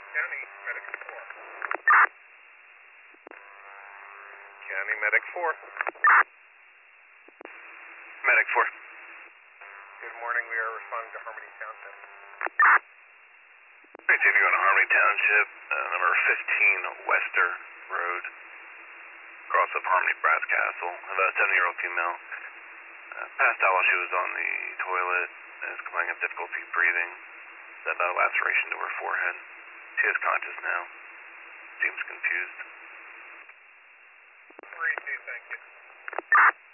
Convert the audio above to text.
County Medic 4. County Medic 4. Medic 4. Good morning. We are responding to Harmony Township. Hey, if you go to Harmony Township, number 15 Wester Road, across of Harmony Brass Castle. About a 70-year-old female passed out while she was on the toilet and is complaining of difficulty breathing. That laceration to her forehead. She is conscious now. Seems confused. 3-2, thank you.